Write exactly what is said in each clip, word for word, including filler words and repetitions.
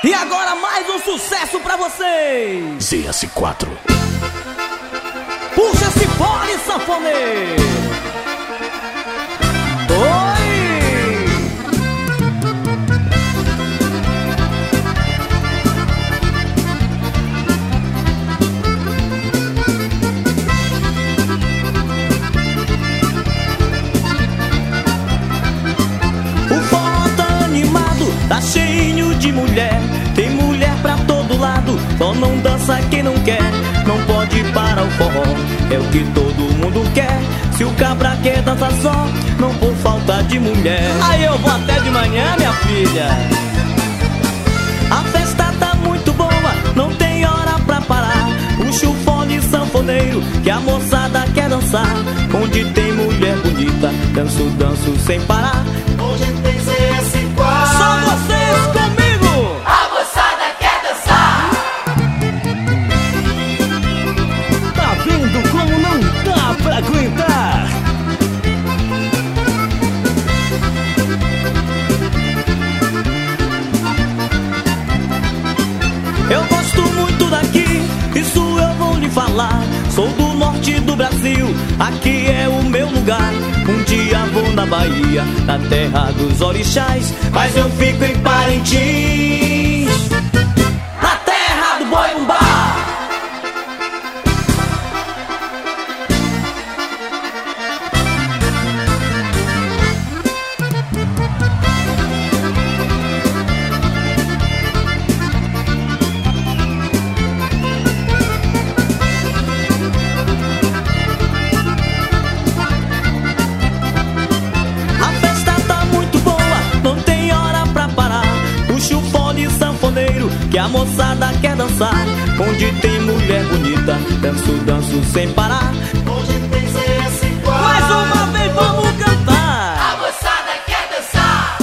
E agora mais um sucesso pra vocês. Z S quatro. Puxa esse fone, sanfoneiro. Oi! O forró tá animado, tá cheio de mulher. Tem mulher pra todo lado, só não dança quem não quer. Não pode parar o forró, é o que todo mundo quer. Se o cabra quer dançar só, não por falta de mulher. Aí eu vou até de manhã, minha filha. A festa tá muito boa, não tem hora pra parar. Puxa o fone sanfoneiro, que a moçada quer dançar. Onde tem mulher bonita, danço, danço sem parar. Hoje tem Z S quatro. Só vocês comigo. A moçada quer dançar. Tá vendo como não dá pra aguentar? Eu gosto muito daqui, isso eu vou lhe falar. Sou do norte do Brasil, aqui é o meu lugar. Um dia vou na Bahia, na terra dos orixás, mas eu fico em Parintins, na terra do boi-bumbá. Que a moçada quer dançar. Onde tem mulher bonita, danço, danço sem parar. Hoje tem Z S quatro. Mais uma vez vamos cantar. A moçada quer dançar.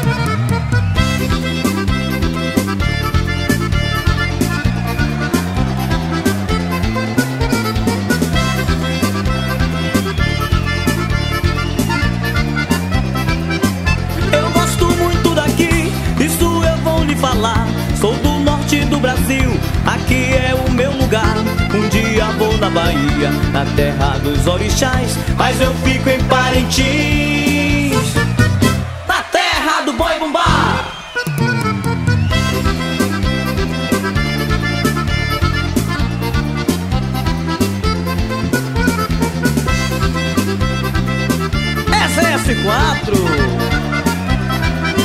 Eu gosto muito daqui, isso eu vou lhe falar. Sou do norte do Brasil, aqui é o meu lugar. Um dia vou na Bahia, na terra dos orixás, mas eu fico em Parintins, na terra do boi-bumbá. É Z S quatro.